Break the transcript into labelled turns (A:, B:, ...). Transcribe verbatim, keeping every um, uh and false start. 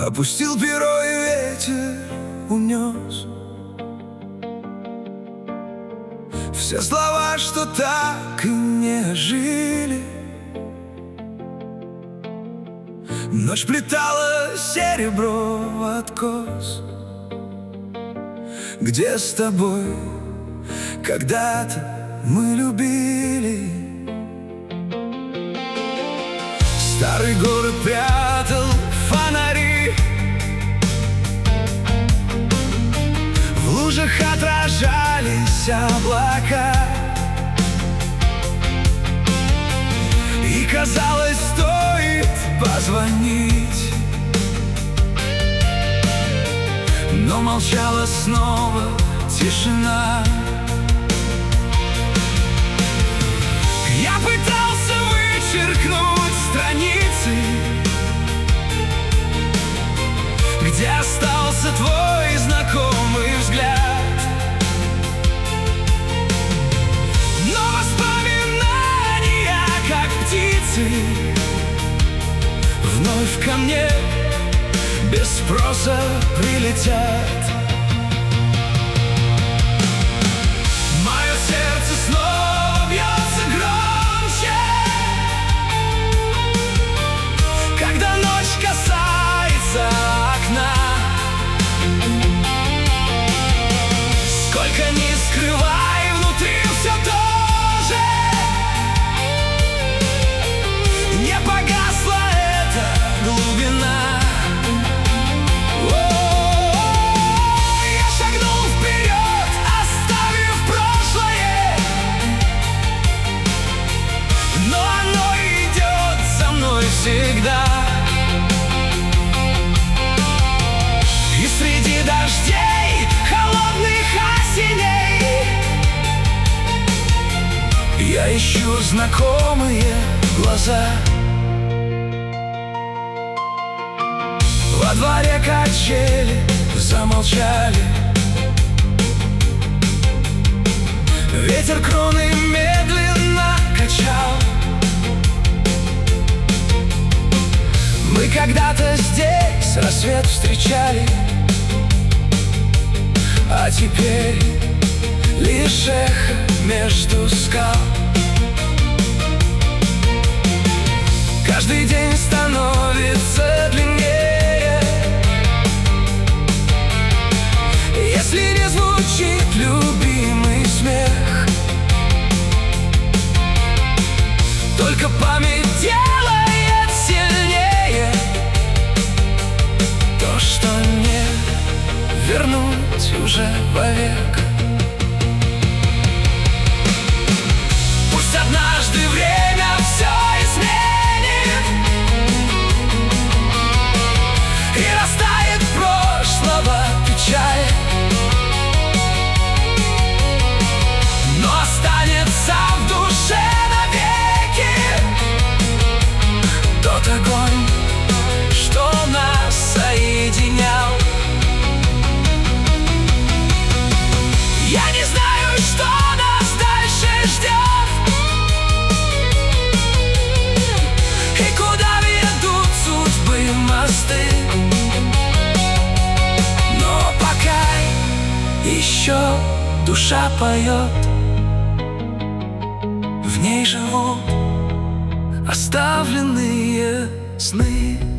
A: Опустил перо, и ветер унес все слова, что так и не жили. Ночь плетала серебро в откос, где с тобой когда-то мы любили. Старый город прятал фонари, в лужах отражались облака, и казалось, стоит позвонить, но молчала снова тишина. Я пытался вычеркнуть страницы, где остался твой знакомый взгляд, но воспоминания, как птицы, вновь ко мне без спроса прилетят. Мое сердце снова бьется громче, когда ночь касается окна. Сколько ни скрывай, внутри все то же, не погасла эта глубина. Я шагнул вперед, оставив прошлое, но оно идет за мной всегда. И среди дождей, холодных осеней, я ищу знакомые глаза. Во дворе качели замолчали, ветер кроны медленно качал. Мы когда-то здесь рассвет встречали, а теперь лишь эхо между скал. Каждый день становится длиннее, если не звучит любимый смех. Только память делает сильнее то, что не вернуть уже вовек. Пусть однажды время все изменит и растает прошлого печаль, но останется в душе навеки тот огонь, что нас соединял. Я не знаю, что нас дальше ждет и куда ведут судьбы мосты, но пока еще душа поет, в ней живут оставленные сны.